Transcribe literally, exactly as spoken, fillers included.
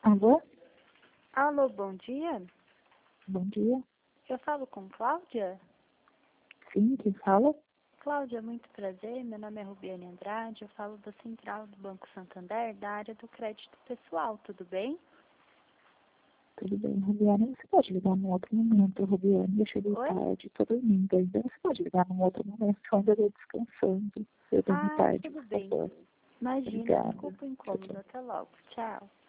Alô? Alô, bom dia. Bom dia. Eu falo com Cláudia? Sim, quem fala? Cláudia, muito prazer. Meu nome é Rubiane Andrade. Eu falo da Central do Banco Santander, da área do crédito pessoal. Tudo bem? Tudo bem, Rubiane. Você pode ligar num outro momento, Rubiane. Eu cheguei Oi? tarde, tô dormindo ainda. Você pode ligar num outro momento, que eu ainda estou descansando. Eu dormi Ah, tarde, tudo por bem. favor. Imagina, Obrigada. desculpa o Tchau, tchau. incômodo. Até logo. Tchau.